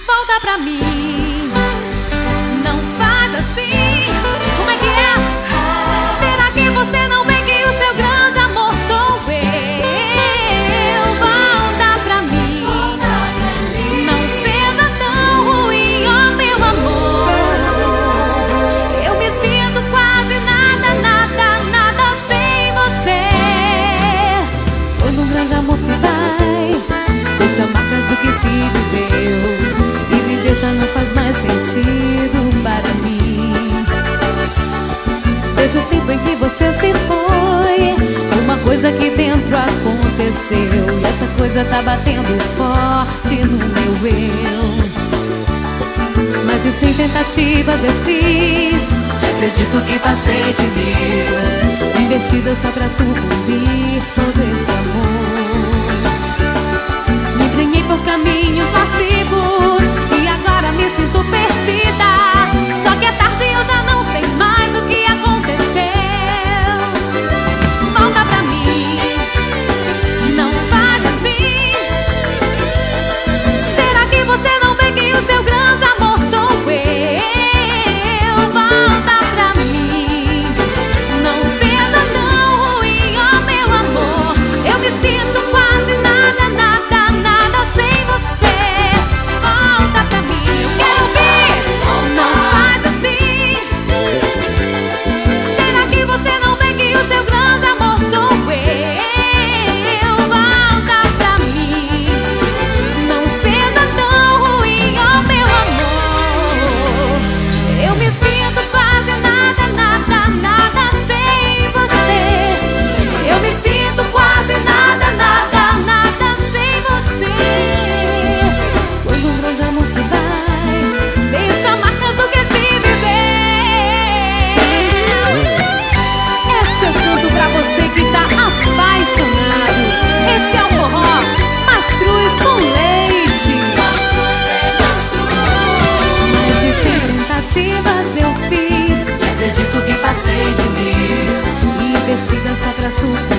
volta pra mim. Não faz assim. Como é que é? Será que você não vê que o seu grande amor sou eu? Volta pra mim. Não seja tão ruim, oh meu amor. Eu me sinto quase nada, nada, nada sem você. Quando um grande amor se vai, deixa marcas do que se viveu, e viver já não faz mais sentido para mim. Desde o tempo em que você se foi, uma coisa aqui dentro aconteceu, e essa coisa tá batendo forte no meu eu. Mais de 100 tentativas eu fiz, acredito que passei de 1000, investida só pra sucumbir todo esse amor. Me embrenhei por caminhos lascivos e agora me sinto perdida. Só que é tarde e eu já não sei mais o que aconteceu. Volta pra mim, não faz assim. Será que você não vê que o seu grande amor sou eu? Volta pra mim, não seja tão ruim, oh meu amor. Eu me sinto quase nada, nada, nada sem você. Volta pra mim, eu quero ouvir. Não faz assim. Será que você não vê que o seu grande amor sou eu? Volta pra mim, não seja tão ruim, oh meu amor. Eu me sinto quase nada, nada, nada sem você. Eu me sinto quase nada, nada, nada sem você. Quando um grande amor se vai, deixa marcas do que se viveu. Esse é o canto pra você que tá apaixonado. Esse é o forró Mastruz com leite. Mais de 100 tentativas eu fiz, E acredito que passei de 1000, investida só pra sucumbir